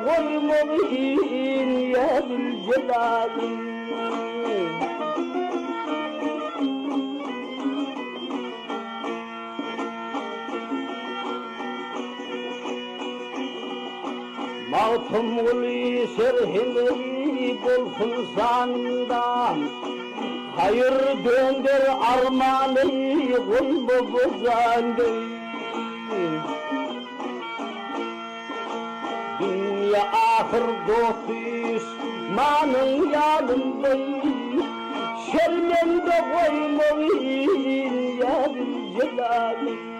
koymalıyım ya Zülcelal'im. Mağtum uli serhileri bolsun sanından, hayır döndür armanı koyma bozandı. Dünya ahir dostuz manın yanındayım, şermende koymalıyım ya Zülcelal'im.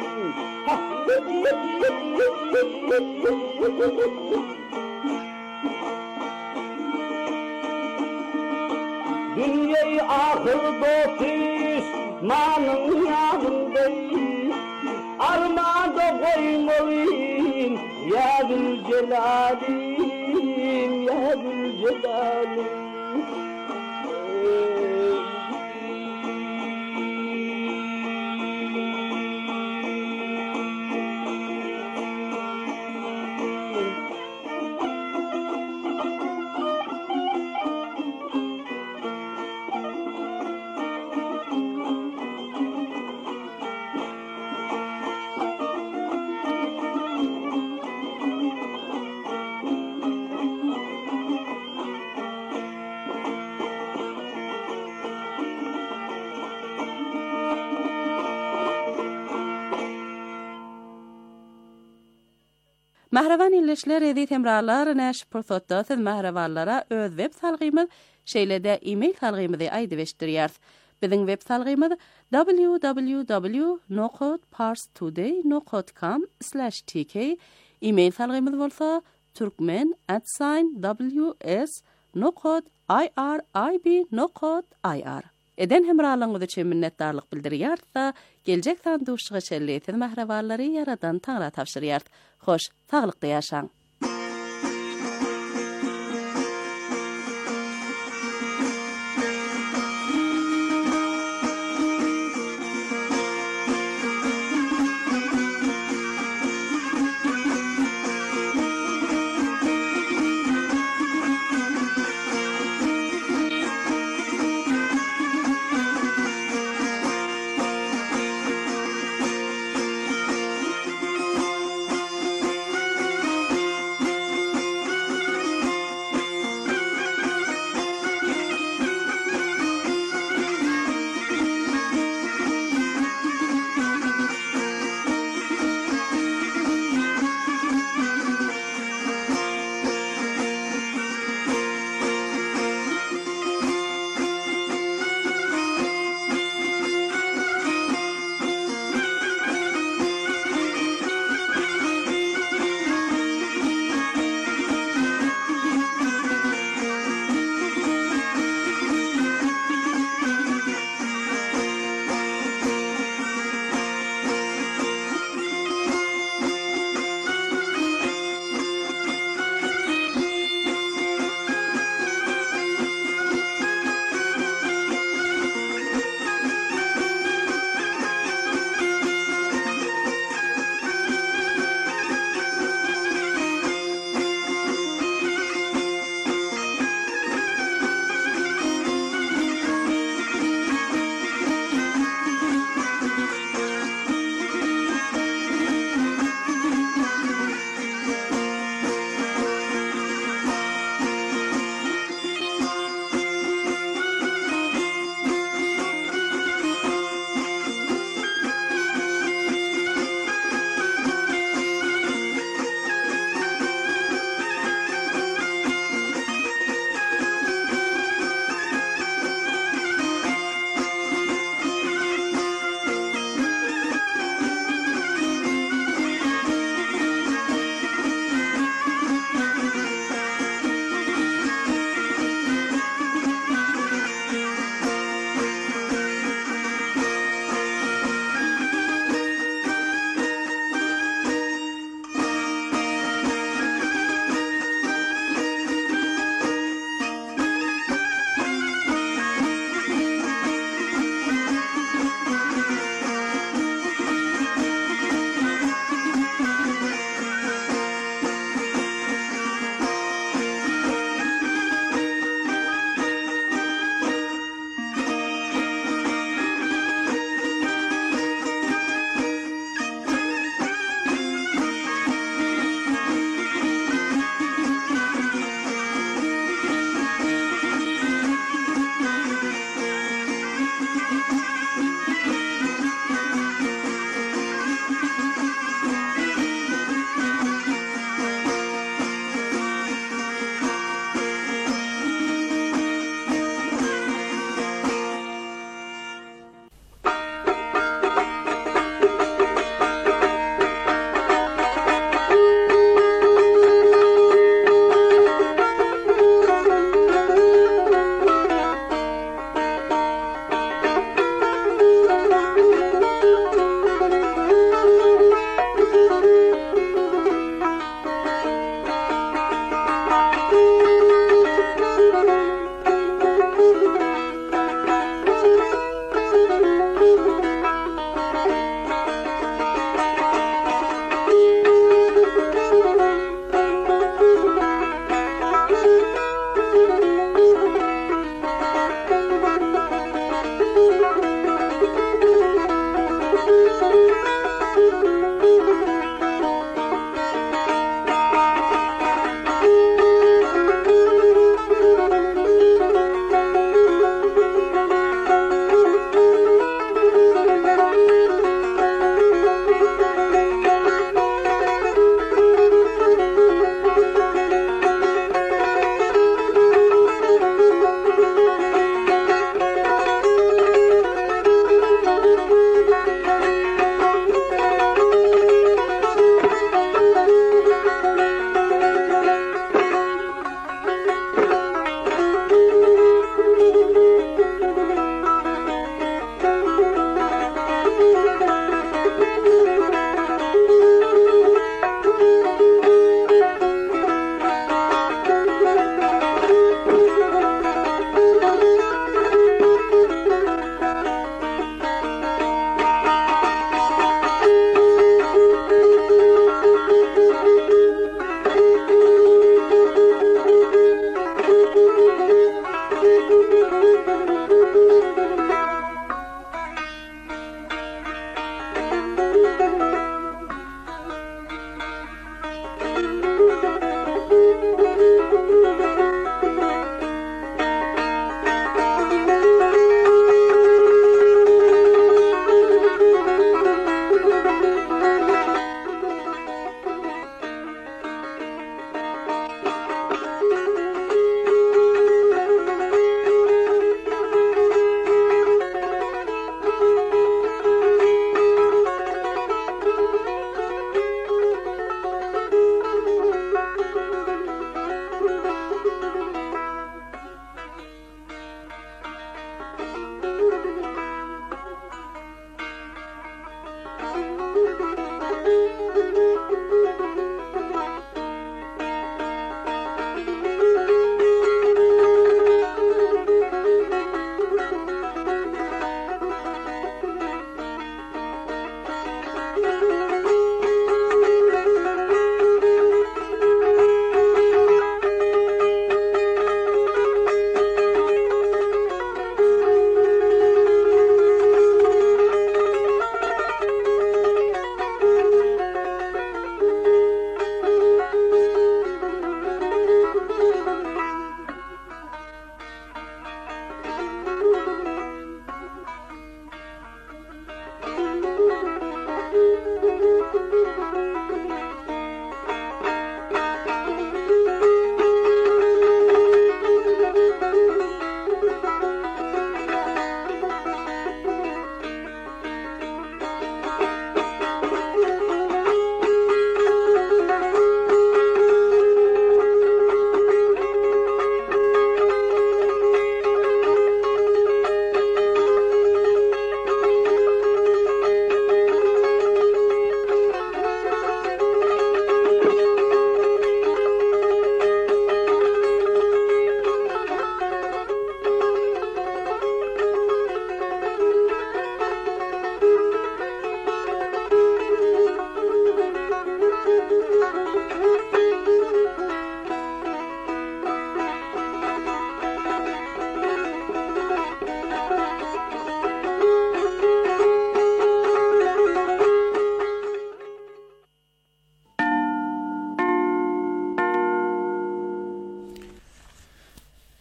Dünyayı ahir dostuz manın yanındayım, armanda koymalıyım ya Zülcelal'im, ya Zülcelal'im. Mahravan illeşler edit emralar näş pursatda siz mahravanlara öz web salgymyz şeýlede e-mail salgymyzy aýdyp Biziň web salgymyz www.nocodeparstoday.com/tk. E-mail salgymyz bolsa turkmen@wsnocodeirib.ir. Eden hemralygyňyz üçin minnetdarlyk bildirýärsa, geljek sanduşygy şelleýetiň mahrawanlary yaradan taňra tapşyrýar. Hoş, sağlıklı yaşaň.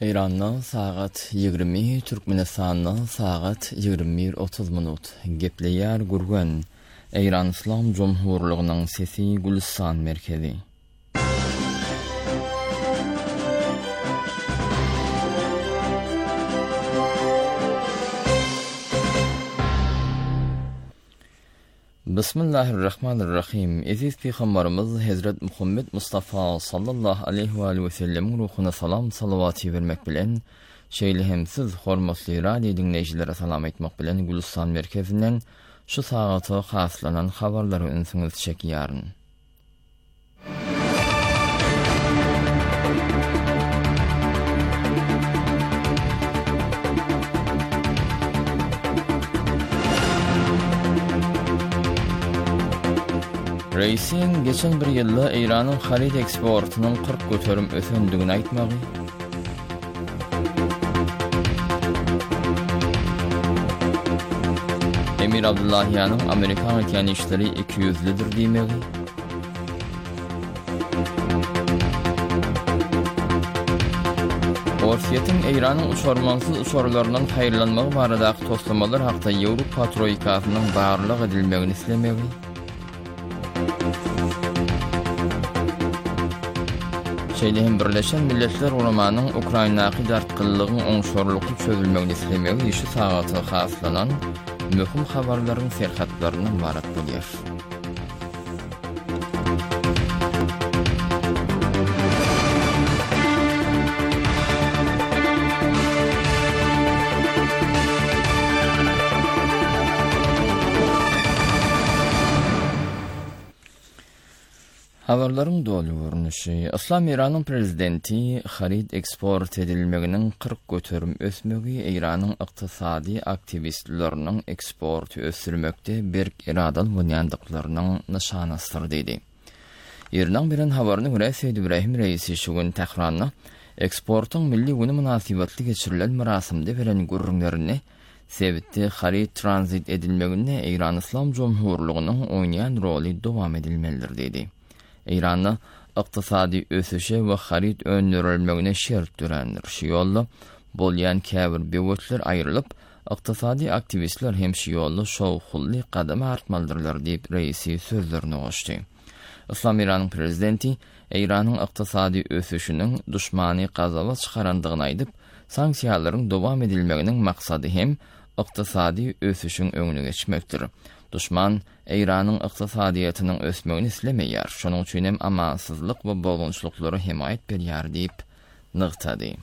İran'dan saat 20, Türkmenistan'dan saat 21:30 minut. Gepleyer gurgun. İran İslam Cumhurluğu'nun sesi Gülistan merkezi. Bismillahirrahmanirrahim. Aziz Peygamberimiz Hazret Muhammed Mustafa sallallahu aleyhi ve sellem ruhuna salam salavati vermek bilen şeýle hem siz hormatly radio dinleýjilere salam etmek bilen Gülistan merkezinden şu sagata haslanan habarlary ünsüňiz çekýäryn. Reisin geçen bir yılda İran'ın halit eksportunun 40 götürüm ösündüğünü aytmagy. Emir Abdullahiyan'ın Amerikan eken işleri 200'lidir diýmegi. Orsiyetin İran'ın uçurmansız uçurlarından hayırlanmagy baradaky toslamalar hakda Ýewropa troikasynyň barlyk edilmegini islemegi. Şeýlehem Birleşen Milletler Ulamanyň Ukrainaky dartgynlygyň oňşarlykly çözülmegini islemegi işi sagaty haslanan möhüm habarlaryň serhatlarynyň barat bolýar. Habarlaryň dolu görnüşi. İslam İran'ın prezidenti harit eksport edilmeginin 40 götürüm ösmegi İran'ın iqtisadi aktivistlerinin eksportu ösürmekde bir iradal bulyandıklarının nişanasıdır dedi. İran bilen habarını göre Seyyid İbrahim Reisi şu gün Tehran'da eksportun milli günü münasibetli geçirilen merasimde veren gurrunlarını sebitli harit transit edilmegine İran İslam Cumhurluğu'nun oynayan rolü devam edilmelidir dedi. İran'da iqtisadi ösüşe we harit öndürilmegine şert dürendir. Şu ýolda bolýan käbir bewetler aýrylyp, iqtisadi aktivistler hem şu ýolda şowhully gadam artmalydyrlar diýip reisi sözlerini goşdy. İslam İran'ın prezidenti İran'ın iqtisadi ösüşünün düşmany gazaba çykarandygyny aýdyp, sanksiýalaryň dowam edilmeginiň maksady hem iqtisadi ösüşüň öňüne geçmekdir. Düşman İran'ın iqtisadiyatynyň ösmegini islemeýär. Şonuň üçin hem amansızlyk we bozgunçlyklary himayet berýär diýip nygtady.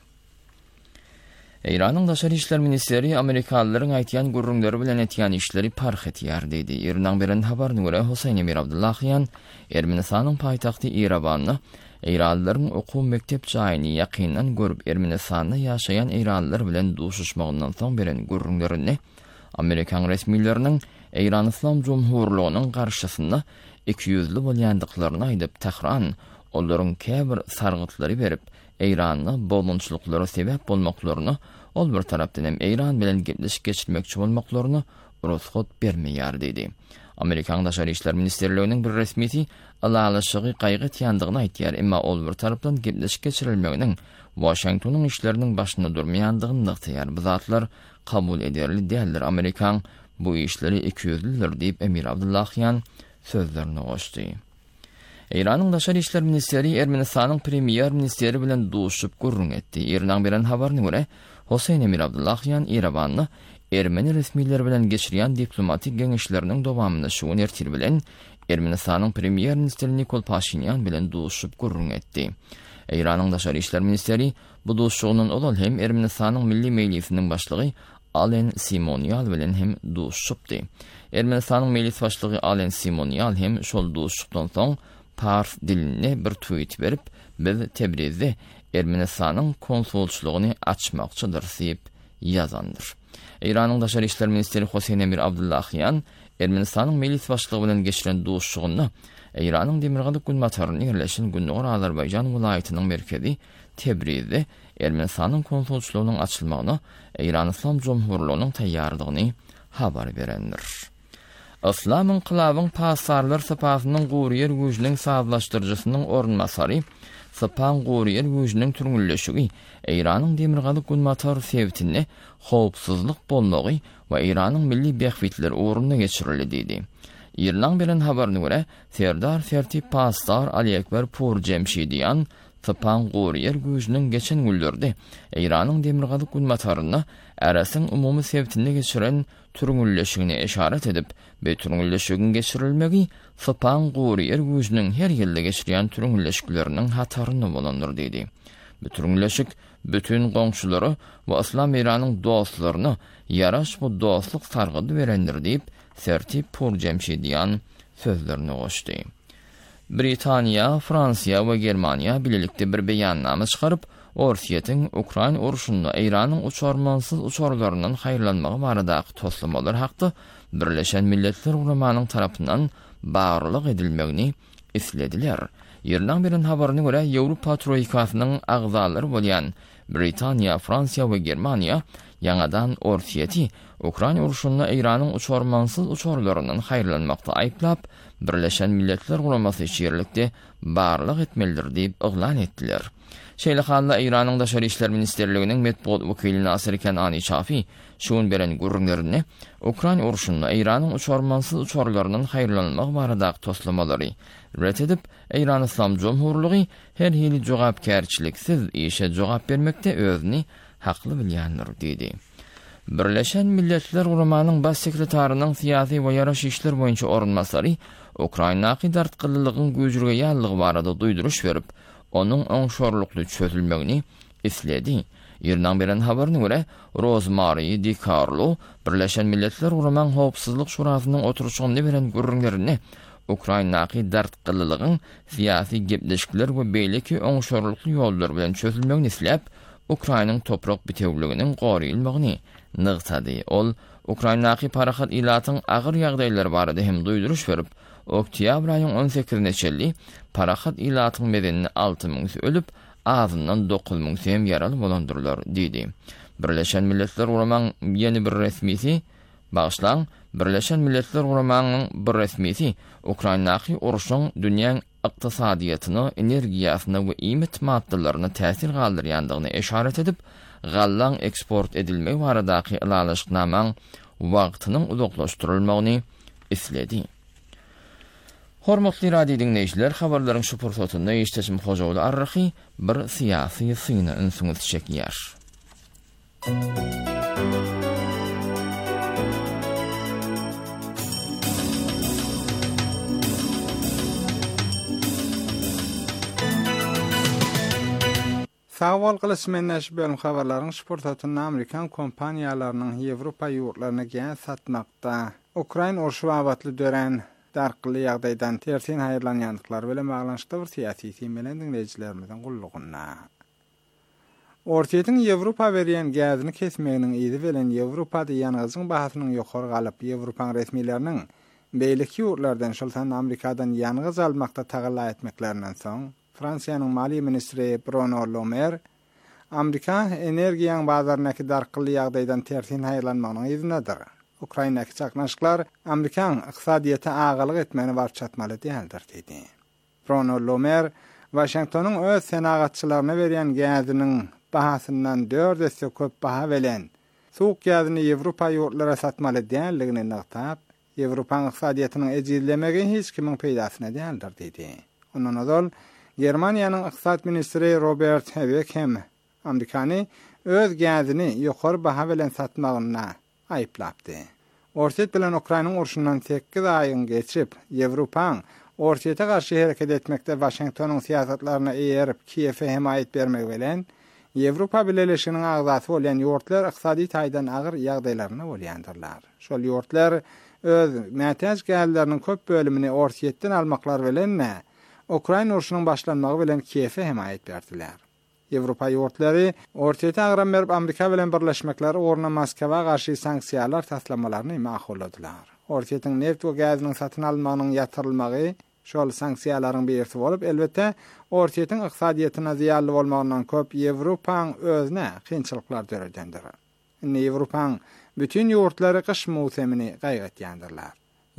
İran'ın Daşary işler ministeri Amerikalıların aýtýan gurrunlary bilen etýän işleri parh etýär diýdi. Ýerden beren habaryna görä Hoseýn Emir Abdullahyan Ermenistanyň paýtagty Erewan'da İranlylaryň okuw mektep jaýyny ýakynan görüp Ermenistanda ýaşaýan İranlylar bilen duşuşmagyndan soň beren gurrunlaryny Amerikan resmiýetleriniň İran İslam Cumhurluğu'nun karşısında 200'lü bolyandyklaryny aýdyp Tehran olaryň käbir sargytlary berip İran'a bozgunçlyklary sebäp bolmaklaryny, ol bir tarapdan hem İran bilen gepleşik geçirmekçi bolmaklaryny ruhsat bermeýär diýdi. Amerikan Daşary işler ministerliğiniň bir resmiýeti alalaşygy gaýgy etýändigini aýtýar, emma ol bir tarapdan gepleşik geçirilmeginiň Washingtonyň işleriniň başynda durmaýandygyny nyktaýar. Bu zatlar kabul ederli däldir. Amerikan bu işleri 200'lidir diýip Emir Abdullahyan sözlerini goşdy. İran'ın Daşary işler ministeri Ermenistanyň premier ministeri bilen duşup gurrun etdi. İran beren habaryna görä Hoseýn Emir Abdullahyan Erewan'da Ermeni resmiýetleri bilen geçirýän diplomatik geňeşleriniň dowamyny şu ertir bilen Ermenistanyň premier ministeri Nikol Pashinyan bilen duşup gurrun etdi. İran'ın Daşary işler ministeri bu duşugynyň olal hem Ermenistanyň milli meclisiniň başlygy Alen Simonyal bilen hem duşupdy. Ermenistanyň meclis başlygy Alen Simonyal hem şol duşukdan soň Pars diline bir tweet berip, biz Tebrizde Ermenistanyň konsulçylygyny açmakçydyr diýip ýazandyr. İran'ın Daşary işler ministeri Hoseýn Emir Abdullahyan Ermenistanyň meclis başlygy bilen geçiren duşugynda İran'ın demirgalyk gün mataryny ýerleşen Günnur Azerbaýjan welaýatynyň merkezi Tebrizde Ermenistanyň konsulçylygynyň açylmagyna İran İslam Cumhurluğu'nun taýýarlygyny habar berendir. İslam inqilabyň pasarlar sapasynyň gurýer güýjüniň sazlaşdyrjysynyň orunmasary Sapan Goriyer güýjüniň türgünleşigi, Iranyň demirgalyk gün motor sebitinde howpsuzlyk bolmagy we Iranyň milli behbitleri uğruna geçirildi dedi. İrlan bilen habaryna görä, Serdar Sertip Pastar Ali Ekber Pur Cemşidiyan Sapan Goriyer güýjüniň geçen günlerde Iranyň demirgalyk gün motoryny arasyň umumy sebitinde geçiren türgünleşigine işaret edip, bu türgünleşigin geçirilmegi Sapan Goriyer güýjüniň her ýylda geçirýän türgünleşikleriniň hataryny bolandyr dedi. Bu türgünleşik bütün goňşulary we Islam Iranyň dostlaryny yaraş bu dostluk sargydy berendir diýip Sertip Pur Cemşidiyan sözlerini goşdy. Britaniya, Fransiya we Germaniya birlikde bir beýannama çykaryp, Orsiýetiň Ukraina uruşunda Iranyň uçarmansız uçarlarynyň haýyrlanmagy baradaky toslamalar hakda Birleşen Milletler Guramanyň tarapyndan bagyrlyk edilmegini islediler. Ýerden bilen habaryna görä, Ýewropa troikasynyň agzalary bolýan Britaniya, Fransiya we Germaniya ýangadan Orsiýeti Ukraina uruşunda Iranyň uçarmansız uçarlarynyň haýyrlanmakda aýplap, Birleşen Milletler Guramasy şeýerlikde bagyrlyk etmelidir diýip oglan etdiler. Şeýle handa Iranyň Daşary işler ministerliginiň metbuat wekili Nasir Kenani Çafi şuun beren gurrunlaryny Ukraina uruşunda Iranyň uçarmansız uçarlarynyň haýyrlanmagy baradaky toslamalary ret edip, Iran İslam Cumhurluğu her hili jogapkärçiliksiz işe jogap bermekde özüni hakly bilýändir dedi. Birleşen Milletler Guramanyň baş sekretarynyň syýasy we ýaraş işler boýunça orunmasary Ukraina dartgylylygyň güýjürge ýallygy barada duýduruş berip, onuň oňşorlukly çözülmegini isledi. Ýerden beren habaryna görä, Rosemary DiCarlo Birleşen Milletler Guramanyň Howpsuzlyk Şurasynyň oturuşynda beren gurrunlaryny Ukraina dartgylylygyň syýasy gepleşikler we beýleki oňşorlukly ýollar bilen çözülmegini isläp, Ukrainanyň toprak bitewliginiň goraýylmagyny nygtady. Ol Ukraina parahat ilatyň agyr ýagdaýlary barada hem duýduruş berip, oktyabr aýynyň 18-ine çelli parahat ilatyň medenini 6000 ölüp, azyndan 9000 hem ýaraly bolandyrlar dedi. Birleşen Milletler Guramanyň ýeni bir resmisi Bağışlan, Birleşen Milletler Guramanyň bir resmisi Ukraina uruşyň dünýäň iqtisadiýatyny, energiýasyny we iýmet maddalaryna täsir galdyrýandygyny işaret edip, gallan eksport edilmegi baradaky ilalaşyknamaň wagtynyň uzaklaşdyrylmagyny isledi. Hormatly radio dinleýijiler, habarlaryň şu pursatynda eşdeşim hojawy arrahy bir syýasy syny ünsüňiz çekýär. Sağwal gylysmyndaş bölüm habarlaryň sportatyny Amerikan kompaniýalarynyň Ýewropa ýurtlaryna gän satmakda Ukraina urşy wagtly dören darkyly ýagdaýdan tersin haýyrlanýandyklary bilen baglanşykda bir syýasy temelen dinleýijilerimizden gullugyna. Ortiýetiň Ýewropa berýän gäzini kesmeginiň ýyzy bilen Ýewropada ýanygyzyň bahasynyň ýokary galyp Ýewropa resmiýetleriniň beýleki ýurtlardan şoltan Amerikadan ýanygyz almakda tagalla etmeklerinden soň Fransiýanyň Maliýe ministri Bruno Le Maire Amerika energiýaň bazarynaky darkyly ýagdaýdan tersin haýyrlanmagynyň ýyzynadyr. Ukrainaky çaknaşyklar Amerikan ykdysadyýaty agalyk etmeni bar çatmaly diýildir dedi. Bruno Le Maire Washingtonyň öz senagatçylaryna berýän gäziniň bahasyndan 4 köp baha bilen suwuk gäzini Ýewropa ýurtlara satmaly diýenligini nagtap, Ýewropa ykdysadyýatynyň ejizlemegi hiç kimiň peýdasyna diýildir dedi. Ondan azal Germaniýanyň ykdysat ministri Robert Habeck hem Amerikany öz gäzini ýokary baha bilen satmagyna aýplapdy. Orsiýet bilen Ukrainanyň urşundan 8 aýyň geçip, Ýewropaň Orsiýete garşy hereket etmekde Washingtonyň syýasatlaryna eýerip Kiýewe hemaýet bermek bilen Ýewropa Birleşiginiň agzasy bolan ýurtlar ykdysady taýdan agyr ýagdaýlaryna bolýandyrlar. Şol ýurtlar öz mätäç gäzlerini köp bölümini Orsiýetden almaklar bilen Ukraina urşunyň başlanmagy bilen Kiýewe hemaýet berdiler. Ýewropa ýurtlary Orsiýete agram berip Amerika bilen birleşmekleri orna Moskwa garşy sanksiýalar taslamalaryny maqulladylar. Orsiýetiň neft we gäziniň satyn almagynyň ýatyrylmagy şol sanksiýalaryň birisi bolup, elbetde Orsiýetiň ykdysadyýatyna ziýanly bolmagyndan köp Ýewropaň özüne kynçylyklar döredendir. Ýewropaň bütün ýurtlary kış mowsumyny gaýgatýandylar.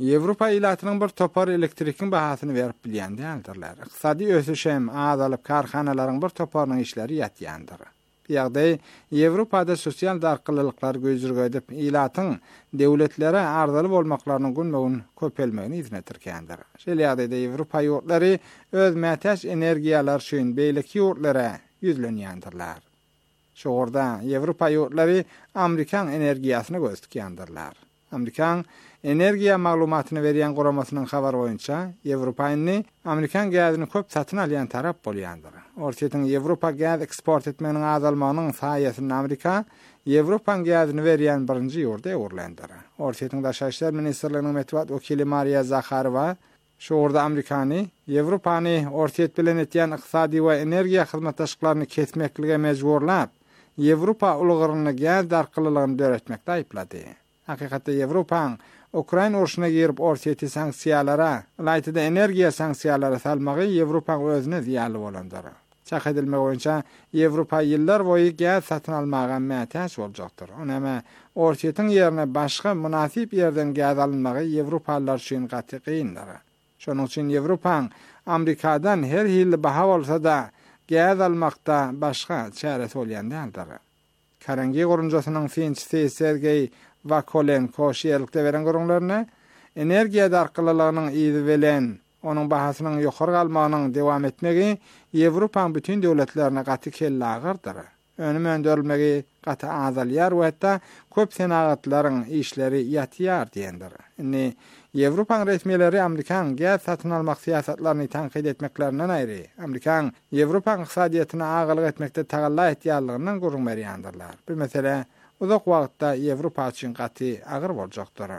Ýewropa ilatynyň bir topar elektrikiň bahasyny berip bilýändir aldylar. Iqtisadi ösüş hem azalyp karhanalaryň bir toparynyň işleri ýatýandyr. Ýagdaý Ýewropada sosial darkylyklar gözürge edip ilatyň döwletlere arzaly bolmaklaryny günmegin köpelmegini izletirkendir. Şeýle ýagdaýda Ýewropa ýurtlary öz mätäç energiýalar üçin beýleki ýurtlara ýüzlenýändirler. Şoğurda Ýewropa ýurtlary Amerikan energiýasyny gözlükýändirler. Amerikan energiýa maglumatyny berýän guramasynyň habar boýunça Ýewropaýny Amerikan gazyny köp satyn alýan tarap bolýandyr. Ortaýyň Ýewropa gaz eksport etmeginiň azalmagynyň saýasyny Amerika Ýewropa gazyny berýän birinji ýurda öwrlendir. Ortaýyň Daşary işler ministrliginiň metbuat wekili Maria Zakharova şoğurda Amerikany Ýewropany ortaýyt bilen etýän ykdysady we energiýa hyzmatdaşlyklaryny kesmeklige mejburlap Ýewropa ulgaryny gaz darkylygyny döretmekde aýplady. Hakykatda Ýewropaň Ukraina urşuna girip ortaýyty sanksiýalara, laytyda energiýa sanksiýalara salmagy Ýewropaň özüne ziýanly bolandyr. Çak edilmek boýunça Ýewropa ýyllar boýy gaz satyn almaga mätäç boljakdyr. Onama ortaýytyň ýerine başga münasip ýerden gaz alınmagy Ýewropalılar üçin gaty gyndyr. Şonuň üçin Ýewropaň Amerikadan her ýyl baha bolsa da gaz almakda başga çäresi bolýandyr. Karangi gurunjasynyň finçisi Sergey Vakolenko şeýerlikde beren gurunlaryna energiýa darkylygynyň ýyzy bilen onuň bahasynyň ýokary galmagynyň dowam etmegi Ýewropaň bütün döwletlerine gaty kelle agyrdyr. Önüme öndürilmegi gaty azalýar we hatda köp senagatlaryň işleri ýatýar diýendir. Indi Ýewropaň resmiýetleri Amerikan gaz satyn almak siýasatlaryny tanqid etmeklerinden aýry. Amerikan Ýewropaň ykdysadyýatyna agalyk etmekde tagalla etýärliginiň gurun berýändirler. Bu mesele uzak wagtda Ýewropa üçin gaty agyr boljakdyr.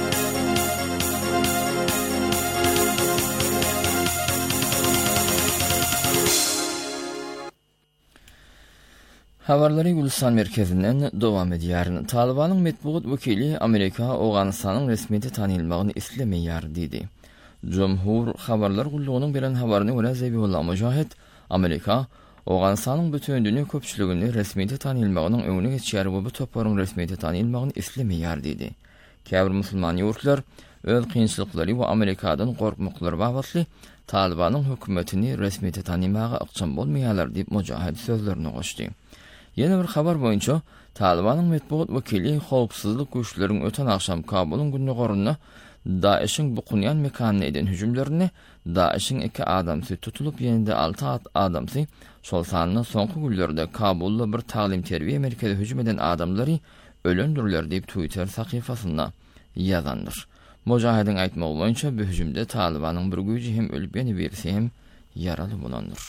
Habarlary Gulistan merkezinden dowam edýär. Talibanyň metbuat wekili Amerika Awganystanyň resmiýeti tanylmagyny islemeýär diýdi. Jumhur habarlar gullugynyň beren habaryny görä Zebihullah Mujahid Amerika Awganystanyň bütünlüğini köpçüligini resmiýeti tanylmagynyň öňüne geçýär bu toparyň resmiýeti tanylmagyny islemeýär diýdi. Käbir musulman ýurtlar öz kynçylyklary we Amerikadan gorkmaklary bagly Talibanyň hökümetini resmiýeti tanylmaga ykçam bolmaýarlar diýip Mujahid sözlerini goşdy. Yeni bir habar boyunca Talibanyň metbuat wekili howpsuzlyk güýçleriň öten akşam Kabulyň gündügoruna Daesh'in Buqunyan mekanyna eden hüjümlerini Daesh'in 2 adamsy tutulup ýenide 6 adamsy şol sanyny soňky günlerde Kabulda bir talim terbiýe merkezi hüjüm eden adamlary ölendiriler diýip Twitter sahyfasyna ýazandyr. Mujahidin aýtmagy boýunça bu hüjümde Talibanyň bir güýji hem ölüp ýene hem yaraly bolandyr.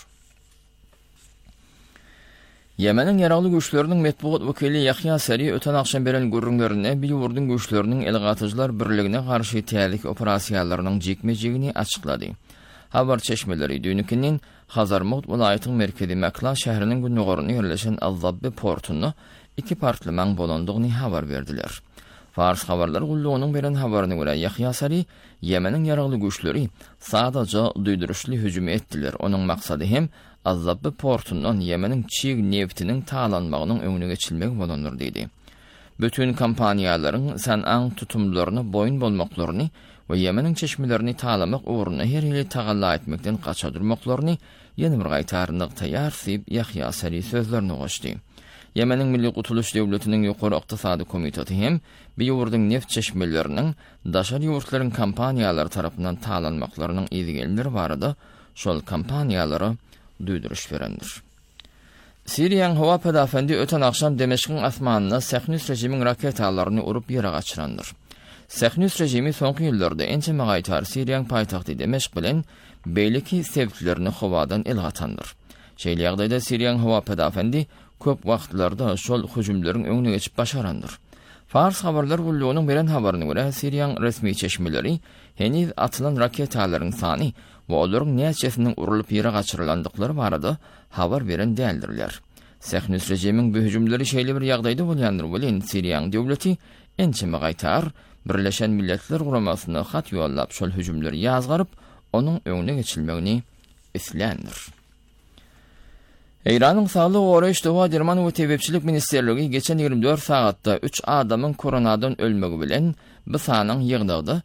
Yemenin yaralı güçlerinin metbuat wekili Yahya Sari öten akşam beren gurrunlarına bir ýurdun güçlerinin elgatyjylar birligine karşı tälik operasiýalarynyň jekmejigini açıkladı. Habar çeşmeleri dünükinin Hazarmut welaýatynyň merkezi Makla şäheriniň gündügoruna ýerleşen Al-Zabbi portuny 2 partlyman bolandygyny habar berdiler. Fars habarlar gullugynyň beren habaryna görä Yahya Sari Yemenin yaralı güçleri sadaja duýduruşly hüjüm etdiler. Onuň maksady hem Al-Zabbi portundan Yemenin çiğ neftinin talanmagynyň öňüne geçilmegi bolandyr diýdi. Bütün kampaniýalaryň San'an tutumlaryna boyun bolmaklaryny we Yemenin çeşmelerini talamak uğruna her ýyly tagalla etmekden gaça durmaklaryny ýene bir gaýtarnyk taýýar diýip Yahya Sari sözlerini goşdy. Yemenin Milli Gutuluş Döwletiniň ýokary ykdysady komiteti hem bir ýurdun neft çeşmeleriniň daşary ýurtlaryň kampaniýalary tarapyndan talanmaklarynyň ýygygelleri barada şol kampaniýalary duýduruş berendir. Siriýanyň hawa pedafendi öten akşam Demeşkiň asmanyna Sahnus rejimiň raketalaryny urup ýere gaçyrandyr. Sahnus rejimi soňky ýyllarda ençe magaýtar Siriýanyň paýtagty Demeşk bilen beýleki sebäplerini hawadan elgatandyr. Şeýle ýagdaýda Siriýanyň hawa pedafendi köp wagtlarda şol hüjümleriň öňüne geçip başarandyr. Fars habarlar gullugynyň beren habaryna görä Siriýanyň resmi çeşmeleri heniz atylan raketalaryň sany we olaryň näçesiniň urulup ýere gaçyrylandyklary barada habar beren däldirler. Sahnus rejimiň bu hüjümleri şeýle bir ýagdaýda bolýandyr bilen Siriýanyň döwleti ençe magaýtar Birleşen Milletler Guramasyna hat ýollap şol hüjümleri ýazgaryp onuň öňüne geçilmegini islendir. Eýranyň Saglyk Goraýyş Dowa Derman we Tebepçilik Ministerligi geçen 24 sagatda 3 adamyň koronadan ölmegi bilen bu sanyň ýygnagyda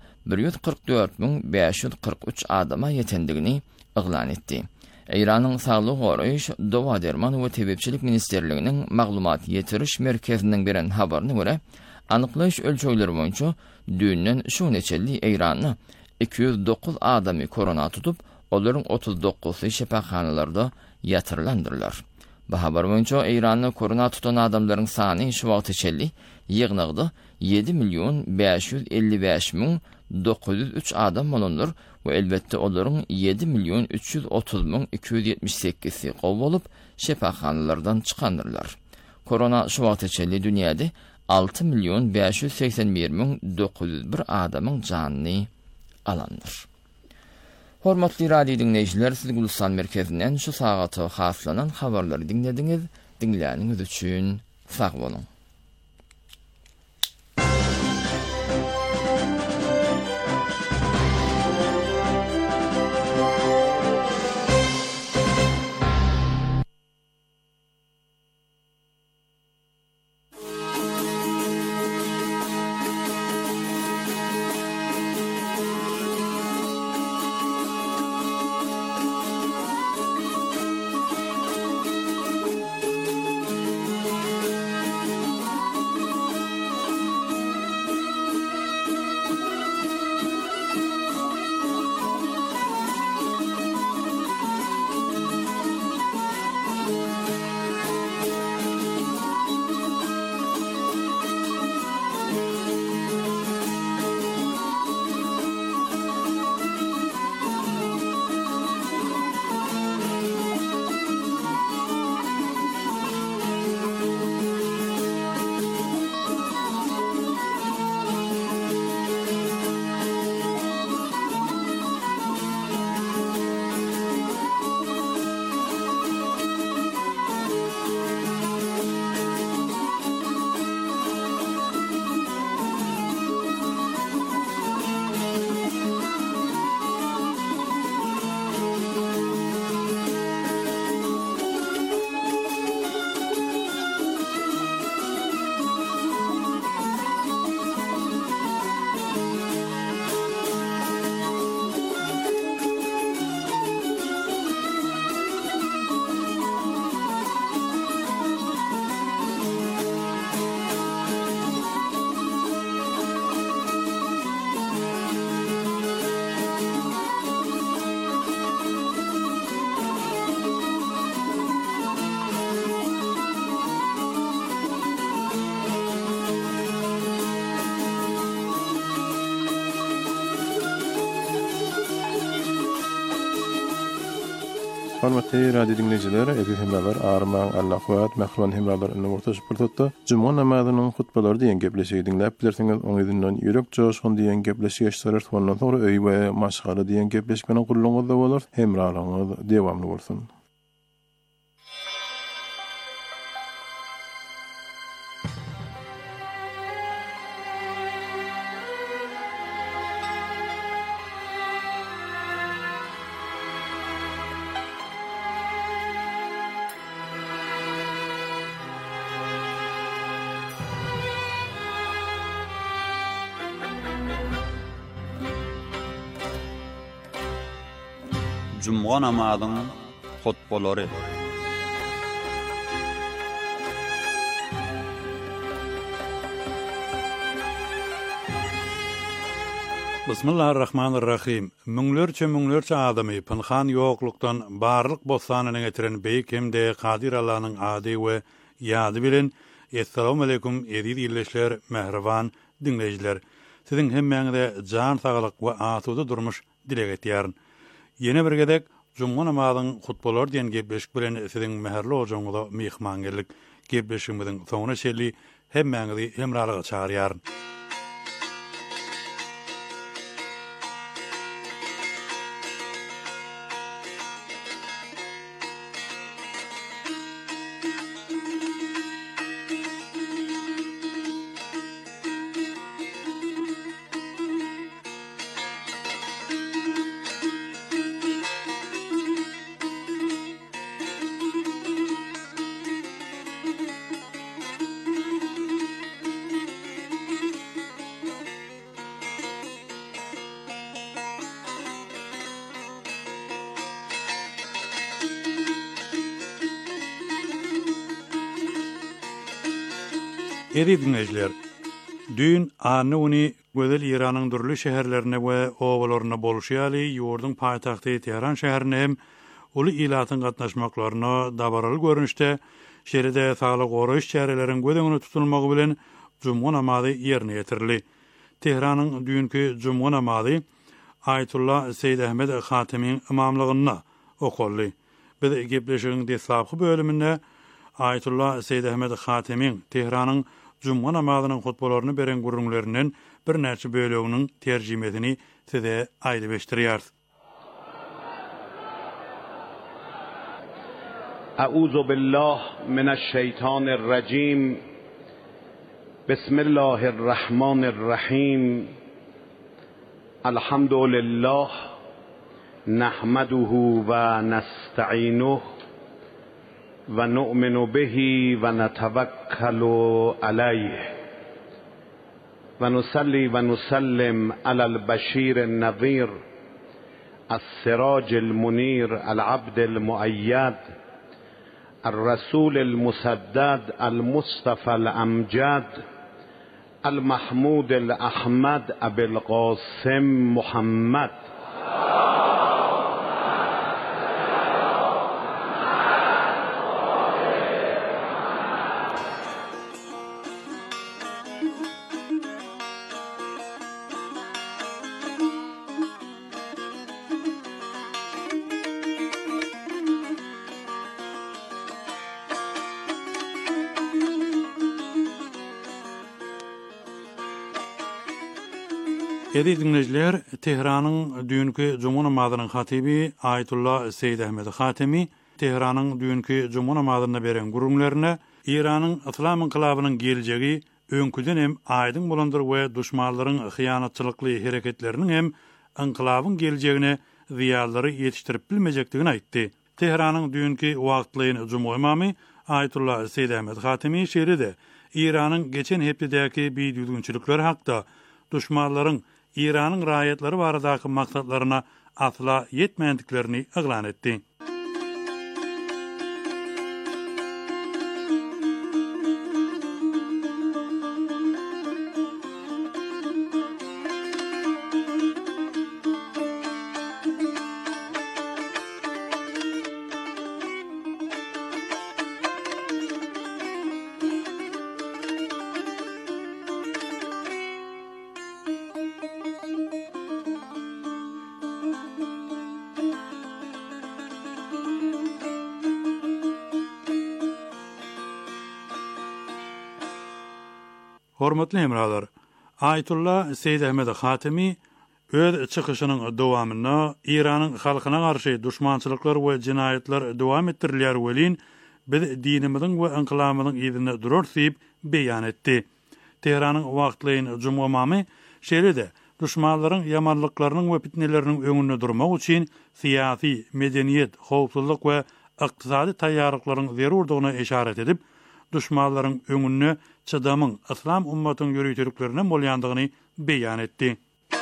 144.543 adama ýetendigini eglan etdi. Eýranyň Saglyk Goraýyş Dowa Derman we Tebepçilik Ministerliginiň maglumat ýetiriş merkeziniň beren habaryna görä, anyklaýyş ölçegleri boýunça düýünden şu neçeli Eýranyň 209 adamy korona tutup, olaryň 39-y şepaxanalarda ýatyrlandyrlar. Bu habar boýunça Eýranyň korona tutan adamlaryň sany şu wagt içeli ýygnagda 7.555.903 adam bolandyr we elbetde olaryň 7.330.278-i gowy bolup şepaxanalardan çykandyrlar. Korona şu wagt içeli dünýäde 6.581.901 adamyň janyny alandyr. Hormatly radio dinleýijiler, siz Gulistan merkezinden şu sagata haslanan habarlary dinlediňiz. Dinleýäniňiz üçin sag bolun. Hormatly radio dinleyijiler, ebi hemler arman Allah wagt mehriban hemlerler ortaş purtutda Juma namazynyň hutbalary diýen gepleşigi dinläp bilersiňiz, oň ýüzünden ýürek joşgun diýen gepleşigi ýeşdirer, ondan sonra öý we maşgala diýen gepleşmeni gurulmagyda bolar, hemralyňyz dewamly bolsun. Juma namazynyň hutbalary. Bismillahirrahmanirrahim. Müňlerçe adamy pynhan ýoklukdan barlyk bosanyny getiren beýik hemde Qadir Allah'nyň ady we ýady bilen Assalamu aleykum edi diýleşler, mehriban dinleýijiler. Siziň hemmeňizde jan saglyk we asuda durmuş dilek etýäryn. Yeni bir gedek Juma namazynyň hutbalary diýen gepleşik bilen siziň meherli hojaňyza mehman geldik. Gepleşigimiziň soňuna şerli hemmeňizi hemralyga çağırýaryn. Eri dinleyiciler, dün Anuni Gözel İran'ın dürlü şehirlerine ve ovalarına boluşayalı yurdun paytaxtı Tehran şehirine hem ulu ilatın katnaşmaklarına dabaralı görünüşte şeride sağlık oruç çarelerin gödüngünü tutulmağı bilen Cumhur namazy yerine getirildi. Tehran'ın dünkü Cumhur namazy Ayetullah Seyyid Ahmed Hatemi'nin imamlığına okuldu. Biz gepleşiğin desabı bölümünde Ayetullah Seyyid Ahmed Hatemi'nin Tehran'ın Cumhur namazynyň hutbalaryny beren gurrunlarynyň bir näçe bölüginiň terjimesini size aýdyp beşdirýär. A'udzu billahi mineşşeytanirracim. Bismillahirrahmanirrahim. Elhamdülillah nahmaduhu ve nestaînuhu ve nu'minu bihi ve netevekkalu aleyh ve nusalli ve nusallim alel beşîrin nezîr as-siracil munîr el-abdil muayyad الرسول المسدد المصطفى الأمجد المحمود الأحمد أبي القاسم محمد Eri dinleyiciler, Tehran'ın dünkü Cumhur namazynyň hatibi Ayetullah Seyyid Ahmed Hatemi, Tehran'ın dünkü Cumhur namazyna beren gurrunlaryna İran'ın İslam inqilabynyň geljegi öňküden hem aýdyň bolandyr we duşmanlaryň hyýanatçylykly hereketleriniň hem inqilabyň geljegine ziýalary ýetişdirip bilmejekdigini aýtdy. Tehran'ın dünkü wagtlyň Cumhur imamy Ayetullah Seyyid Ahmed Hatemi şeýrede İran'ın geçen hepdeki bir düzgünçilikler hakda duşmanlaryň İran'ın raýatlary baradaky maksatlaryna asla yetmendiklerini eglan etdi. Hormatly hemralar, Ayetullah Seyyid Ahmed Hatemi öz çykyşynyň dowamyna İranyň halkyna garşy duşmançylyklar we jinaýatlar dowam etdirilýär welin biz dinimiziň we inqilabymyzyň ýerine durur diýip beýan etdi. Tehranyň wagtlyň Cumhur imamy şeýlede duşmanlaryň ýamanlyklarynyň we fitneleriniň öňünde durmak üçin syýasy, medeniýet, howpsuzlyk we ykdysady taýýarlyklaryň zerurdygyna işaret edip, duşmanlaryň öňüne çydamyň İslam ummatynyň ýöreýtürüklerine bolýandygyny beýan etdi.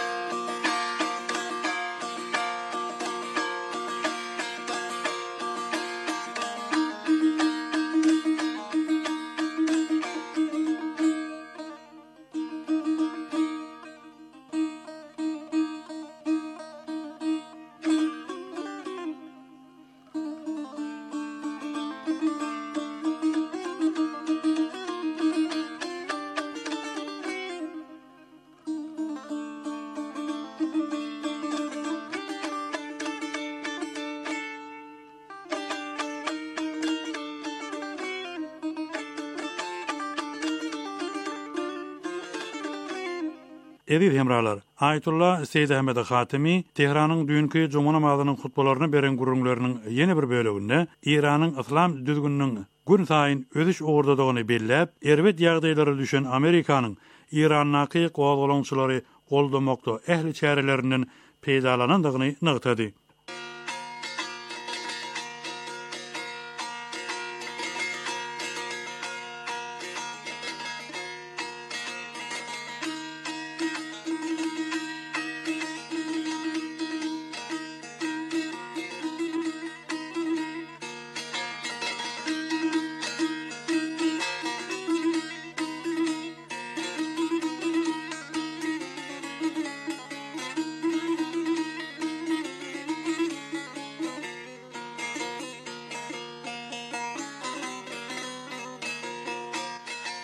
Eziz hemralar, Ayetullah Seyyid Ahmed Hatemi Tehranyň dünkü Cumhur namazynyň hutbalaryny beren gurrunlarynyň ýene bir böleginde İranyň islam düzgüniniň gün saýyn öziş ordadygyny belläp, erbet ýagdaýlara düşen Amerikanyň İrannaky gowaglançylary goldamakda ähli çärelerinden peýdalanandygyny nygtady.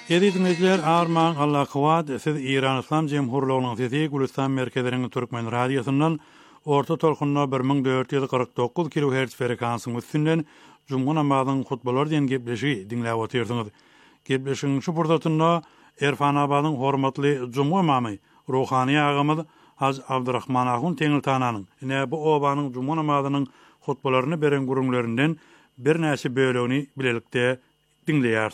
Edi dinleyijiler, Arman Allah Kıvat, siz İran İslam Cemhurluğu'nun sesi Gülistan merkezlerinin Türkmen radyosundan orta tolkunna 1449 kHz frekansın üstünden Cuma namazının hutbalar diyen gepleşi dinläp oturýarsyňyz. Gepleşiň şu burzatynda Erfanabadın hormatly Cuma imamy ruhani agamy Haz Abdurrahman Ahun Teňiltananyň ine bu obanyň Cuma namazynyň hutbalaryny beren gurunlarinden bir näçe bölegini bilelikde dinleýär.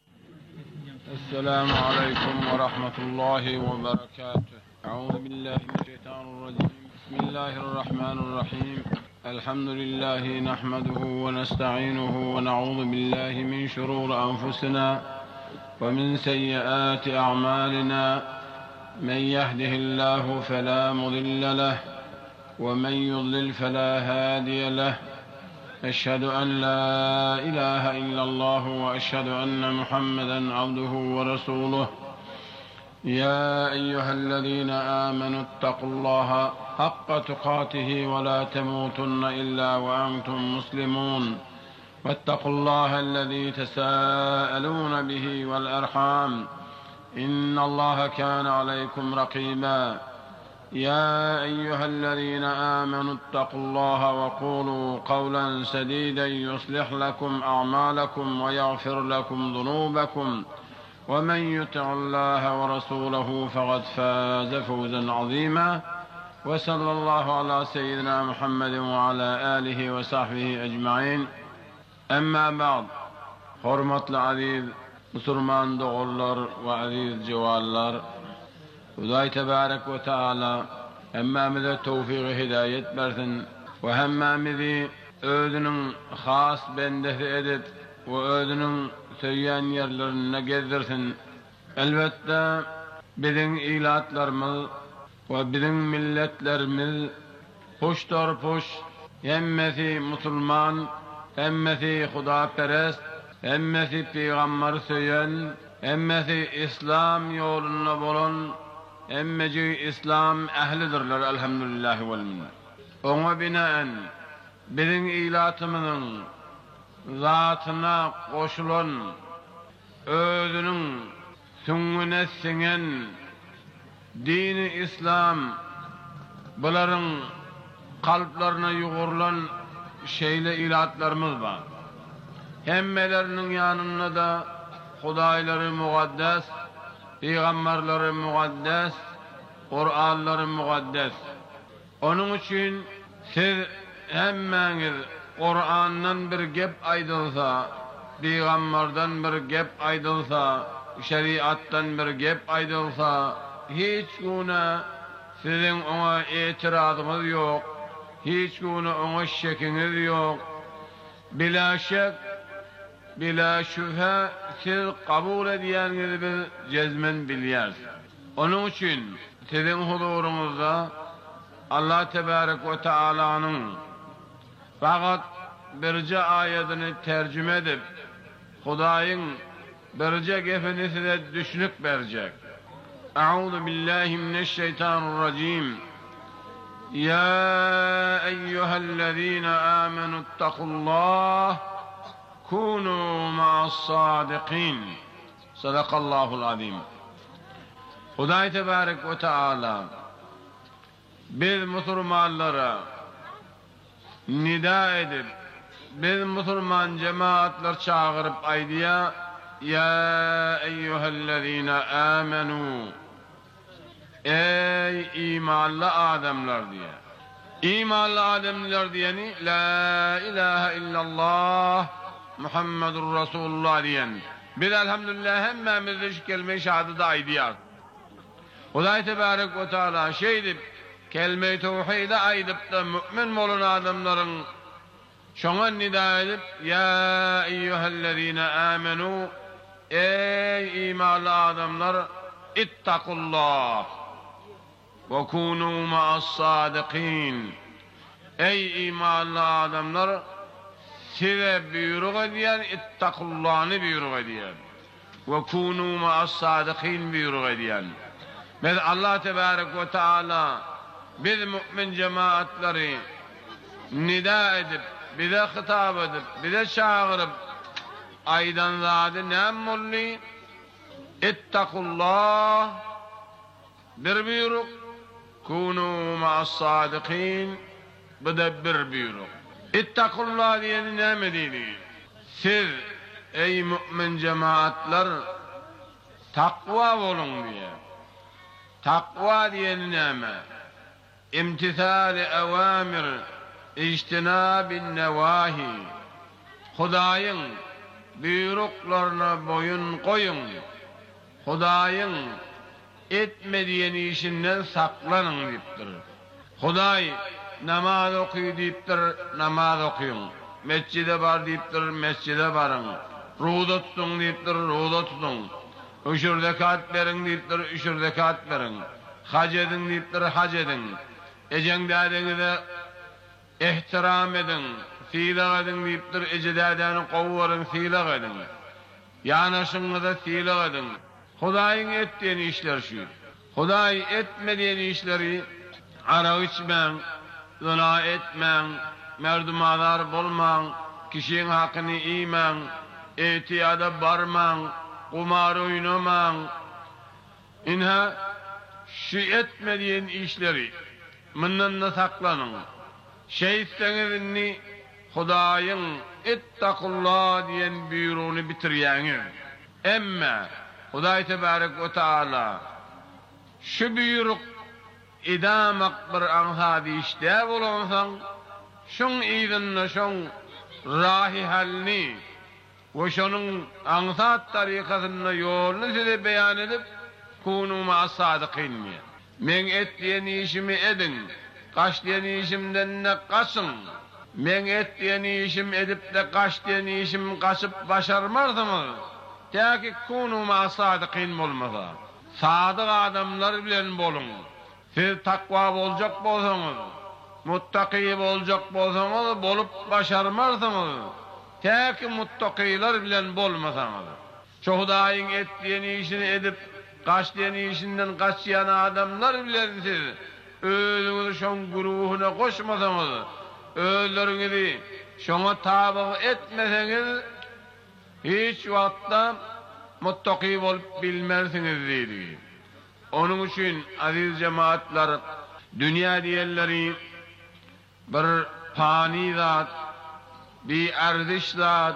السلام عليكم ورحمة الله وبركاته. أعوذ بالله من الشيطان الرجيم. بسم الله الرحمن الرحيم. الحمد لله نحمده ونستعينه ونعوذ بالله من شرور أنفسنا ومن سيئات أعمالنا. من يهده الله فلا مضل له ومن يضلل فلا هادي له. أشهد أن لا إله إلا الله وأشهد أن محمدًا عبده ورسوله. يا أيها الذين آمنوا اتقوا الله حق تقاته ولا تموتن إلا وأنتم مسلمون. واتقوا الله الذي تساءلون به والأرحام إن الله كان عليكم رقيبا. يا أيها الذين آمنوا اتقوا الله وقولوا قولا سديدا يصلح لكم أعمالكم ويغفر لكم ذنوبكم ومن يطع الله ورسوله فقد فاز فوزا عظيما. وصلى الله على سيدنا محمد وعلى آله وصحبه أجمعين. أما بعد حرمتli aziz Müslüman doğullar ve aziz cevallar, Hudaý tebarek ve taala hemmamize tawfiq ve hidayet bersin ve hemmamizi özünün has bendesi edip ve özünün söyleyen yerlerine gezdirsin. Elbette bizim ilatlarımız ve bizim milletlerimiz hoştur hoş, hemmesi Müslüman, hemmesi Hudaperest, hemmesi Peygamber söyleyen, hemmesi İslam yoluna bolan, emmeci İslam ehlidirler elhamdülillah vel minnet. Ona binaen bizim ilatımızın zatına koşulan, özünün sünnüne singen dini İslam bunların kalplerine yuğurulan şeyle ilatlarımız var. Hemmelerinin yanında da Hudaýlary mukaddes, Peygamberleri mukaddes, Kur'anları mukaddes. Onun için siz hemmeniz Kur'an'dan bir gep aydılsa, Peygamberden bir gep aydılsa, şeriattan bir gep aydılsa, hiç güne sizin ona itirazınız yok, hiç güne ona şekiniz yok. Bila şek, bila şüphe siz kabul edýäňizi biz cezmen bilýäris. Onun için sizin huzurunuzda Allah tebarek ve Taala'nın fakat birce ayetini tercüme edip Hudaýyň birce gefini size düşünüp berjek. Euzu billahi mineşşeytanirracim. Ya eyyühellezîne âmenüttekûllâh kûnû ma'as-sâdikîn. Sadakallahul azîm. Hudaý tebarek ve Teala biz Müslümanlara nida edip biz Müslüman cemaatler çağırıp aýdýa ya eyyühellezîne âmenû ey imanlı adamlar diye. İmanlı adamlar diyeni la ilahe illallah Muhammedur Resulullah diyen. Biz elhamdülillah hemmemiz şu kelime-i şehadete aydiyar. Hudaý tebarek ve Teala şeydip kelime-i tevhide aydip da mümin bolan adamların şoňa nida edip ya eyyühellezîne âmenû ey imanlı adamlar ittakullah ve kûnû ma'as-sâdikîn. Ey imanlı adamlar size buyruk ediyen ittakullah'ını buyruk ediyen ve kûnû ma'as-sâdikîn buyruk ediyen. Biz Allah tebarek ve Teala biz mümin cemaatleri nida edip bize hitap edip bize çağırıp aydan zâdi nemulli ittakullah bir buyruk, kunu ma'as-sadikin bu da bir buyruk. İttakullah diyeni ne deydi? Siz ey mümin cemaatler takva olun diye. Takva diyeni neme? İmtithal-i evamir, ictinab-i nevahi. Hudaýyň buyruklarına boyun koyun. Hudaýyň etmediýen işinden saklanın diýipdir. Hudaý namaz okuy diýipdir, namaz okuyun. Mescide bar diýipdir, mescide barın. Ruda tutun diýipdir, ruda tutun. Üçür zekat berin diýipdir, üçür zekat berin. Hac edin diýipdir, hac edin. Ejeňdädiňize ihtiram edin, fiýla edin diýipdir, ejedädäni gowwaryn fiýla edin. Ýanaşyňyza fiýla edin. Hudaýyň etdiğin işler şu. Hudaý etmediğin işleri arak içmeň, zina etmeň, merdumazar bolmaň, kişiň hakyny iýmeň, etiyada barmaň, kumar oýnamaň. Inha şu etmediğin işleri mından da saklanın. Şeytanny Hudaýyň ittakullah diýen buyrugyny bitirýäňiz. Emma Hudaý tebarek we taala şu buyruk idamak bir anhady işde bolansaň şoň ýerinde şoň rahi halni we şonuň ansat tarikasyny ýoluny size beýan edip kunu ma'as-sadikin. Men etdiýen işimi edin, gaçdiýen işimden ne gaçyň. Men etdiýen işim edip de gaçdiýen işim gaçyp başarmardymy? Täki kunu ma'as-sadikin bolmasa. Sadyk adamlar bilen bolun. Siz takwa boljak bolsaňyz, muttaqi boljak bolsaňyz, bolup başarmarsyňyz. Täki muttaqiler bilen bolmasaňyz. Şu Hudaýyň etdiýen işini edip gaçdiýen işinden gaçýan adamlar bilen siz özüňizi şoň guruhuna goşmasaňyz, özleriňizi şoňa taby etmeseňiz, hiç wagtda muttaqi bolup bilmersiňiz diýdi. Onuň üçin aziz cemaatler, dünýä diýenleri bir fani zat, bir ardiş zat,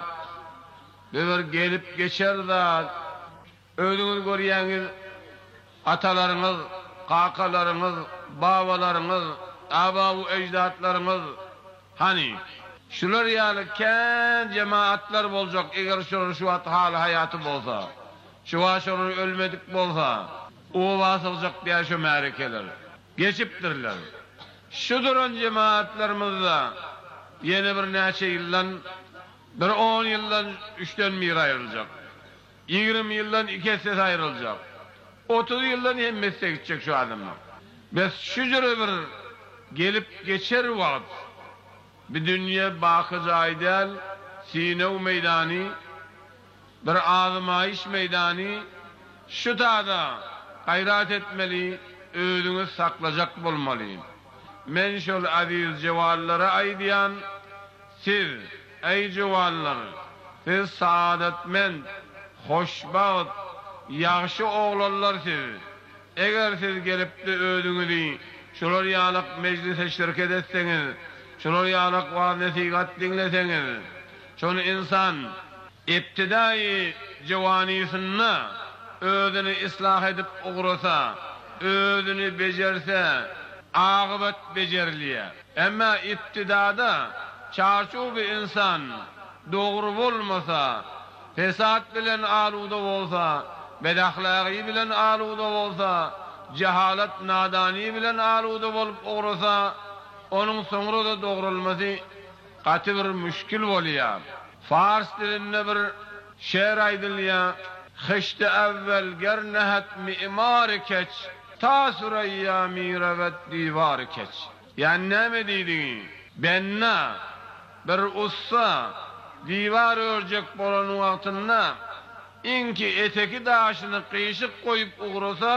bir gelip geçer zat. Özüňiz görýäňiz atalaryňyz, kakalaryňyz, babalaryňyz, abaw ejdatlaryňyz, hani şular ýaly kän jemaatlar boljak, eger şu wagt hal hayaty bolsa, şu wagt ölmedik bolsa, o wasyljak diýär şu märekeler geçipdirler. Şu duran jemaatlarymyzda ýene bir näçe ýyldan, bir 10 ýyldan 3den bir aýryljak. 20 ýyldan 2 hisse aýryljak. 30 ýyldan hemmesi gitjek şu adamlar. Biz şu jere bir gelip geçer wagt bir dünýä bakyjy aýdal, sinew meýdany, bir azmaýyş meýdany, şu tada gaýrat etmeli, özüňi saklajak bolmaly. Men şol aziz jewallara aýdýan, siz ey jewallar, siz saadatmend, hoşbaht, ýaxşy oglanlar siz. Eger siz gelipdi özüňizi şolar ýalyk mejlise şirket etseňiz, şolar ýalyk wa'z-nasihat dinleseňiz, şonu insan iptidai jawanysyny özüni islah edip ugrasa, özüni bejerse, agybat bejerilýär. Emma iptidada çarşuw bir insan dogry bolmasa, fesat bilen aluda bolsa, bedahlagy bilen aluda bolsa, cehalat nadani bilen aluda bolup ugrasa, onuň soňra da dogrulmasy gaty bir müşkil bolýar. Fars dilinde bir şeýer aýdylýar. Hıştı evvel gernehet mi'mar keç, ta süreyya miravet divar keç. Yani ne mi dedi? Benna bir ussa divar örcek bolanın altında inki eteki daşını kıyışık koyup uğrasa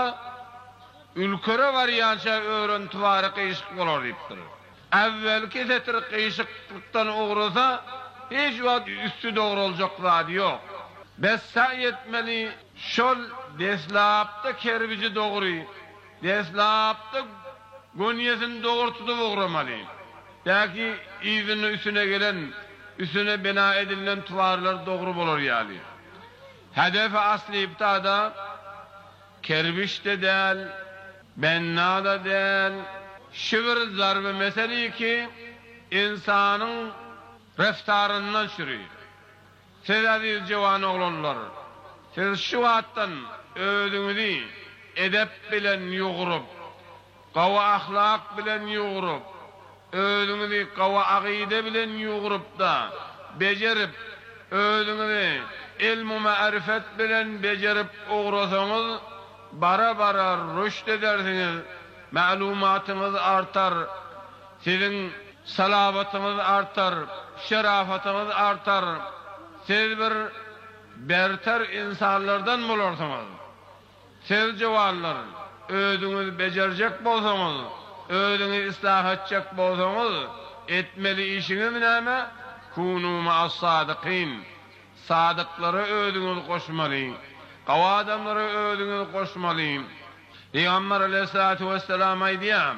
ülkere varyança öğrenti varı kıyışık bolar deyiptir. Evvelki setir kıyışıklıktan uğrasa hiç vakit üstü doğru olacak vaadi yok. Bessa etmeli şol deslapta kerbici doğru. Deslapta gönyesin doğurtudu uğramalı. Daki izinin üstüne gelen, üstüne bina edilen tuvarlar doğru bulur yani. Hedefi asli iptada kerbiş de değil, benna da değil, şıvır zarbı mesele ki insanın reftarından şürüyor. Siz aziz cevan oğlanlar, siz şu attan ödünüzü edep bilen yuğurup, qava ahlak bilen yuğurup, ödünüzü qava aqide bilen yuğurup da becerip, ödünüzü ilmu ma'rifet bilen becerip uğrasanız, bara bara rüşt edersiniz, malumatınız artar, sizin salavatınız artar, şerafatınız artar, siz bir berter insanlardan bulursunuz. Siz cevallar, ödünüz becercek bolsanız, ödünüz ıslah edecek bolsanız, etmeli işiniz neme? Kunu ma'as sadiqin. Sadıkları ödünüz koşmalıyım. Qava adamları ödünüz koşmalıyım. Peygamber aleyhissalatu vesselam aydiyam.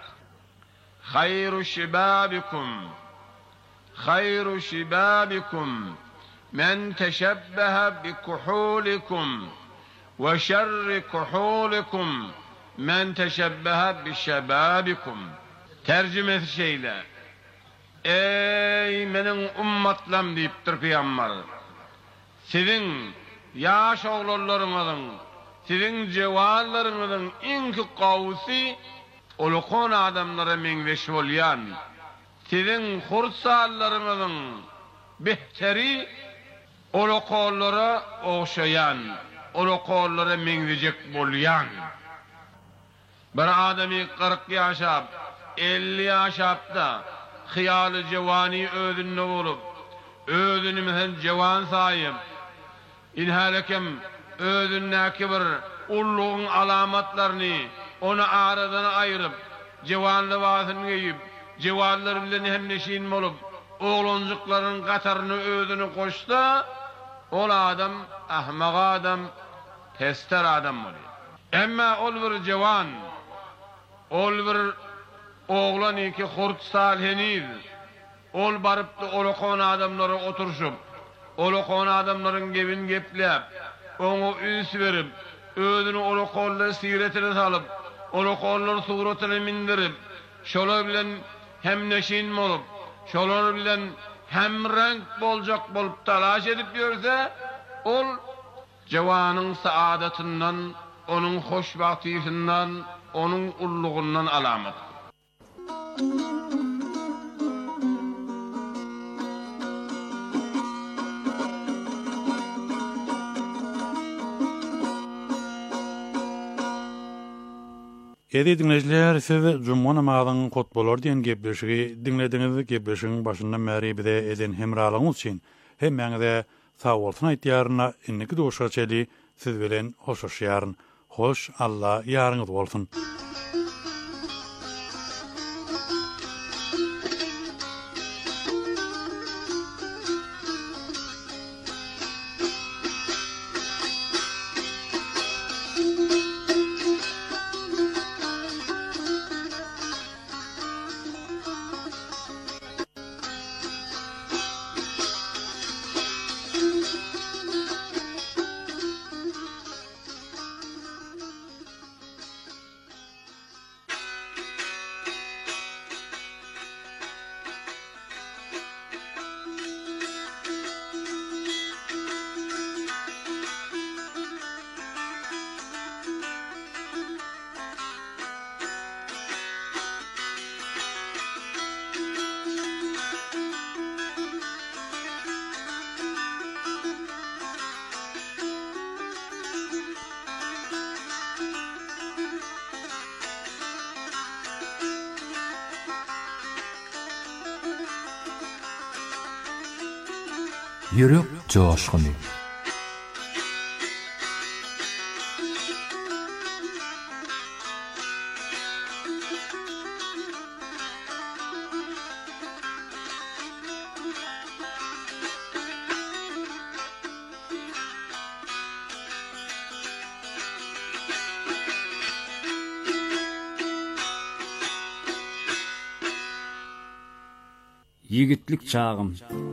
Hayru şibabikum men teşebbehe bi kuhulikum ve şerri kuhulikum men teşebbehe bi şebabikum. Tercümesi şeyle. Ey menin ummatlam deyiptir Peygamber. Sizin yaş oğullarınızın, sizin cevallarınızın inki qavsi ulukun adamlara menveş olyan, sizin hursallarınızın behteri ulukollara oğşayan, ulukollara menvecek bolyan. Bir adamı 40 yaşap, 50 yaşapta hıyali cevani ödünne olup, ödünümüzün cevan sahip, İlhalekem ödünnäki bir ulluğun alamatlarını onu aradan ayırıp, cevanlı vaatını giyip, cevanlar bilen hemleşin olup, oğlancıkların katarını ödünü koşsa, ol adam, ahmak adam, tester adam oluyor. Emma ol bir cevan, ol bir oğlan iki hurt saliheniz, ol barıp da olukon adamları oturuşup, olukon adamların gebin geplep, onu üns verip, ödünü olukonları siretine salıp, olukonları suratını mindirip, şolar bilen hem neşin olup, şolar bilen hem renk bolcak bolup talaş edip görse, ol cevanın saadetinden, onun hoşbahtiyetinden, onun ulluğundan alamet. Edi dinleyiciler, siz Cumma namazının kutbolor diyen gepleşigi dinlediğiniz gepleşigin başından meri bide eden hemralığınız için hemmeňize sağ olsun aýtýaryna inniki doşa çeli siz bilen hoşlaşýaryn. Hoş Allah ýarıňyz bolsun. Yürek coşkunu. yigitlik çağım.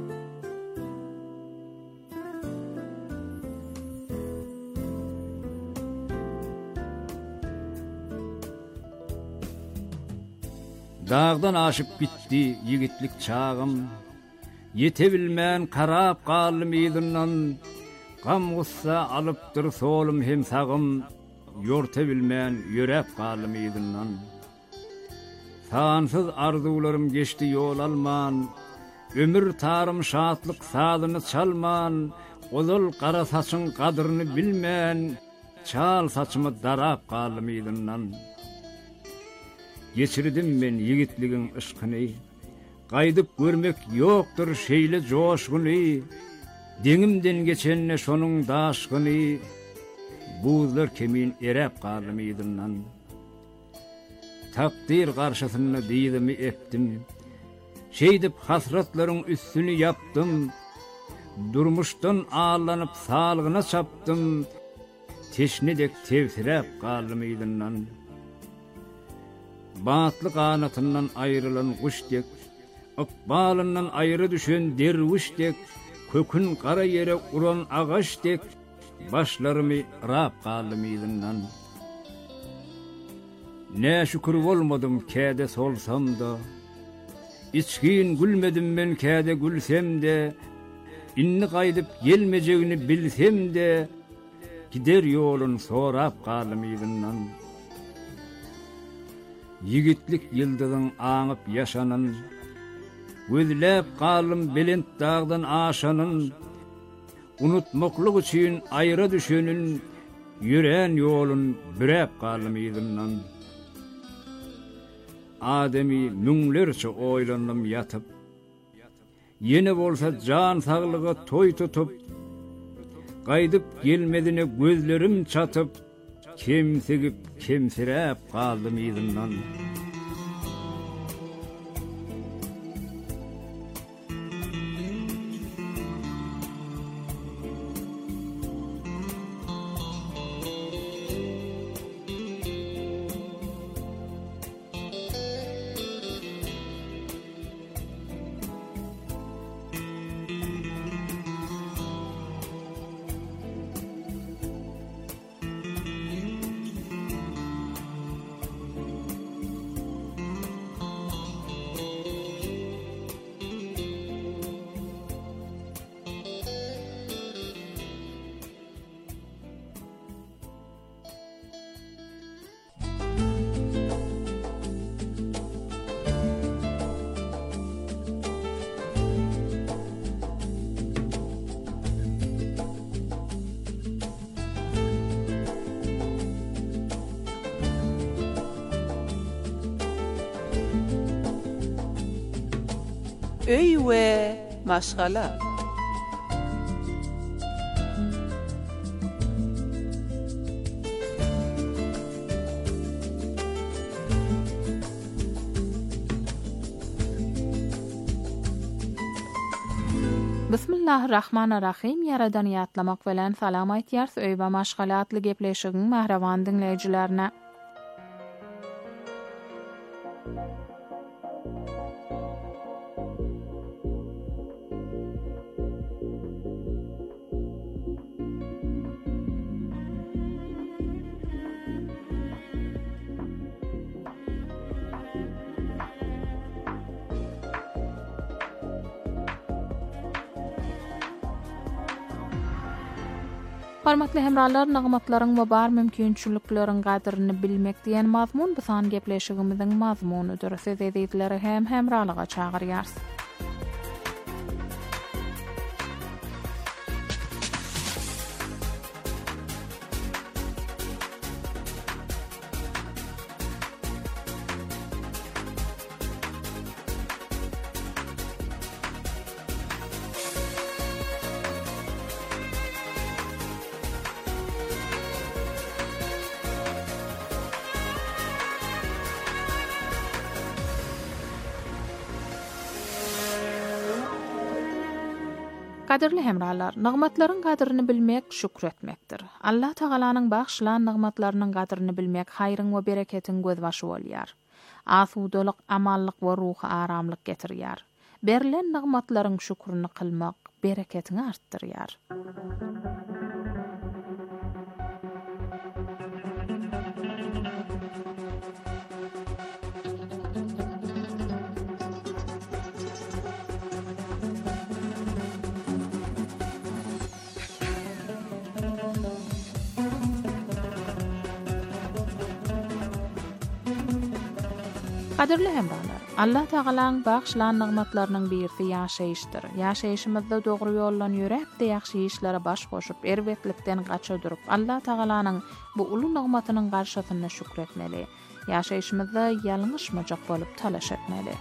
Dağdan aşıp gitti yigitlik çağım. Yetebilmän karap galym ýygynyň, gam gussa alypdyr solum hem sagym, ýortabilmän ýörep galym ýygynyň. Sansız arzularym geçti ýol alman, ömür tarym şatlyk sazyny çalman, ozul gara saçyň gadryny bilmän, çal saçymy darap galym ýygynyň. Geçirdim men yigitligiň ışkyny, gaýdyp görmek ýokdur şeýle joşguny, deňimden geçenne şonuň daşgyny, buzlar kemin erep galym ýygynyň. Takdir garşysyna diýdimi etdim, şeýdip hasratlaryň üstüni yapdym, durmuşdan ağlanyp salgyna çapdym, teşnedek tevsirep galym ýygynyň. Batly kanatından ayrılan kuşdek, ıkbalından ayrı düşen dervişdek, kökün kara yere uran ağaçdek, başlarımı rap galym ýygynyň. Ne şükür bolmadım käde solsam da, içkin gülmedim men käde gülsem de, inni gaýdyp gelmejegini bilsem de, gider ýolun sorap galym ýygynyň. Yigitlik yıldygyň aňyp ýaşanyn, gözläp galym belent dağdan aşanyn, unutmaklyk üçin aýra düşenin, ýüren ýolun birep galym ýygynyň. Ademi müňlerçe oýlanyp ýatyp, ýene bolsa jan saglygy toý tutup, gaýdyp gelmedine gözlerim çatyp, kemsigip kemsirep galym ýygynyň. Öý we maşgala. Bismillahirrahmanirrahim. Yaradan ýatlamak bilen salam aýtýar öý we maşgala atly gepleşigiň mähraban dinleýijilerine. Hormatly hemralar, nagmatlaryň we bar mümkinçilikleriň gadryny bilmek diýen mazmun bu san gepleşigimiziň mazmunudyr. Siz editleri hem hemralyga çagyrýarys. Kadirli hemralar, nagmatlaryň gadryny bilmek şükretmekdir. Allah Tagalanyň bagşlan nagmatlarynyň gadryny bilmek haýryň we bereketiň gözbaşy bolýar. Asudalyk, amallyk we ruhy aramlyk getirýär. Berlen nagmatlaryň şükürni kılmak bereketini artdyrýar. Kadirli hemralar, Allah Tağalaň bagşlan nagmatlarynyň birisi ýaşaýyşdyr. Ýaşaýyşymyzda dogry ýollan ýörep-de ýaxşy işlere baş goşup, erwetlikden gaça durup, Allah Tağalanyň bu uly nagmatynyň garşysyna şükretmeli. Ýaşaýyşymyzda ýalňyşmajak bolup talaş etmeli.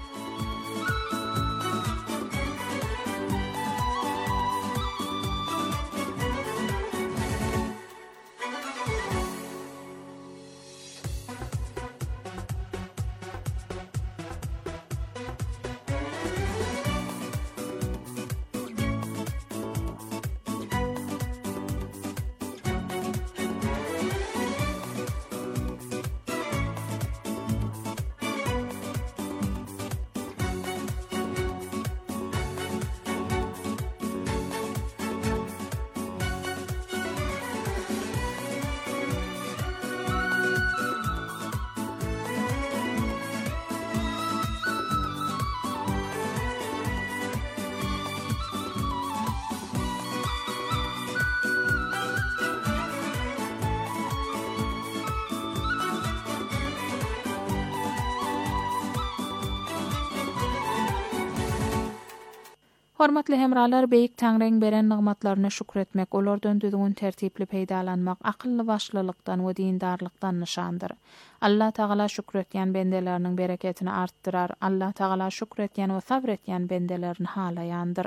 Hormatly hemralar, beýik Taňryň beren nagmatlaryna şükretmek, olardan düzgün tertipli peýdalanmak akylly başlylykdan we dindarlykdan nyşandyr. Allah Taala şükretýän bendeleriniň bereketini artdyrar. Allah Taala şükretýän we sabr etýän bendelerini halaýandyr.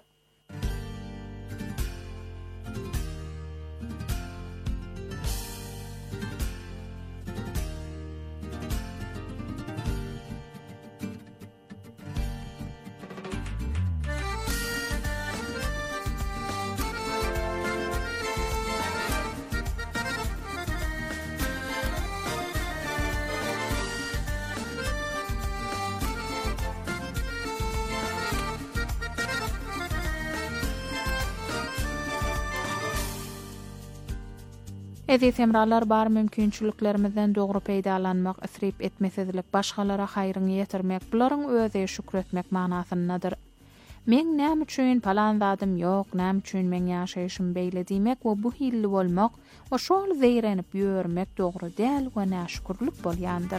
Eziz hemralar, bar mümkinçiliklerimizden dogry peýdalanmak, isrip etmesizlik, başgalara haýryny ýetirmek, bularyň öze şükretmek manasyndadyr. Men näme üçin palan zadym ýok, näme üçin men ýaşaýyşym beýle diýmek we bu hilli bolmak we şol zeýrenip ýörmek dogry däl we näşükürlik bolýandyr.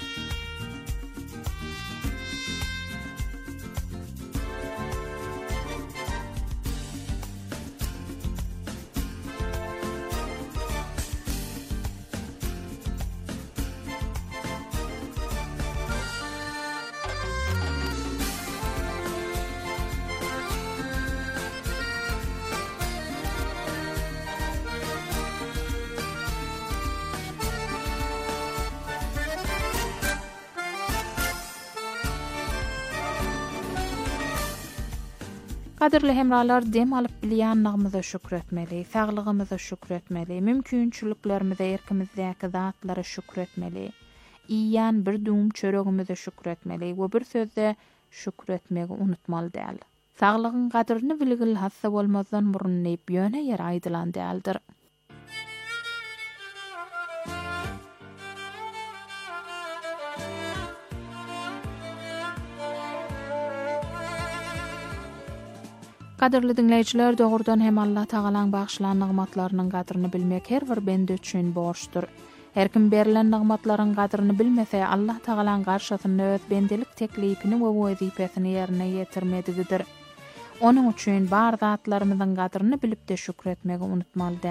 Kadirli hemralar, dem alyp bilýänligimize şükretmeli, saglygymyza şükretmeli, mümkinçiliklerimize erkimizdäki zatlara şükretmeli, iýýän bir dum çöregimize şükretmeli we bir sözde şükretmegi unutmaly däl. Saglygyň gadryny bilgil hassa bolmazdan burun näp ýöne ýer aýdylan däldir. Kadirli dinleýijiler, dogrudan hem Allah Taalaň bagşlan nagmatlarynyň gadryny bilmek her bir bende üçin borçdur. Her kim berilen nagmatlaryň gadryny bilmese, Allah Taalaň garşysyna öz bendelik teklipini we wezipesini ýerine ýetirmedigidir. Onuň üçin bar zatlarymyzyň gadryny bilip de şükretmegi unutmaly.